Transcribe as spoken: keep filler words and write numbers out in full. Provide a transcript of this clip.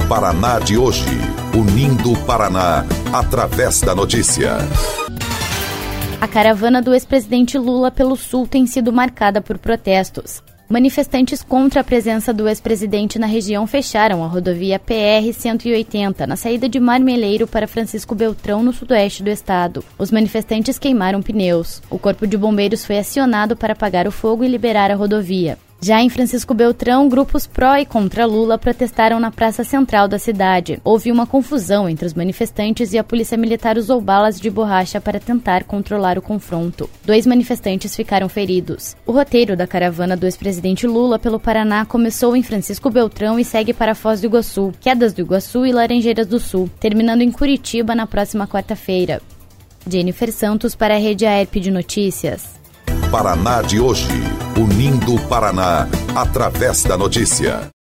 Paraná de hoje, unindo o Paraná através da notícia. A caravana do ex-presidente Lula pelo Sul tem sido marcada por protestos. Manifestantes contra a presença do ex-presidente na região fecharam a rodovia P R cento e oitenta, na saída de Marmeleiro para Francisco Beltrão, no sudoeste do estado. Os manifestantes queimaram pneus. O Corpo de Bombeiros foi acionado para apagar o fogo e liberar a rodovia. Já em Francisco Beltrão, grupos pró e contra Lula protestaram na praça central da cidade. Houve uma confusão entre os manifestantes e a polícia militar usou balas de borracha para tentar controlar o confronto. Dois manifestantes ficaram feridos. O roteiro da caravana do ex-presidente Lula pelo Paraná começou em Francisco Beltrão e segue para Foz do Iguaçu, Quedas do Iguaçu e Laranjeiras do Sul, terminando em Curitiba na próxima quarta-feira. Jennifer Santos para a Rede A E R P de Notícias. Paraná de hoje, unindo o Paraná através da notícia.